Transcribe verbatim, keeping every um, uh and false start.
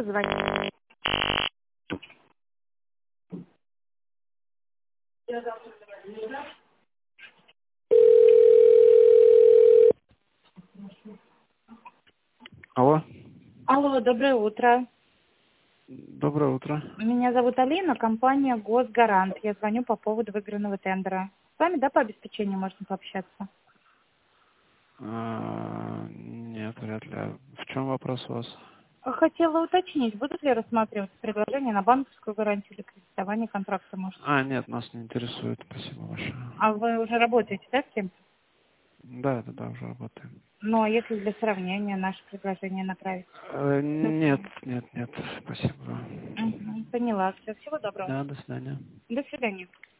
позвонить. Алло. Алло, доброе утро. Доброе утро. Меня зовут Алина, компания «Госгарант». Я звоню по поводу выигранного тендера. С вами, да, по обеспечению можно пообщаться? А, нет, вряд ли. А в чем вопрос у вас? Хотела уточнить, будут ли рассматривать предложение на банковскую гарантию или кредитование контракта, может? А, нет, нас не интересует. Спасибо большое. А вы уже работаете, да, с кем-то? Да, да, да, уже работаем. Ну, а если для сравнения наше предложение направить? Э, нет, нет, нет, спасибо. Угу, поняла. Все, всего доброго. Да, до свидания. До свидания.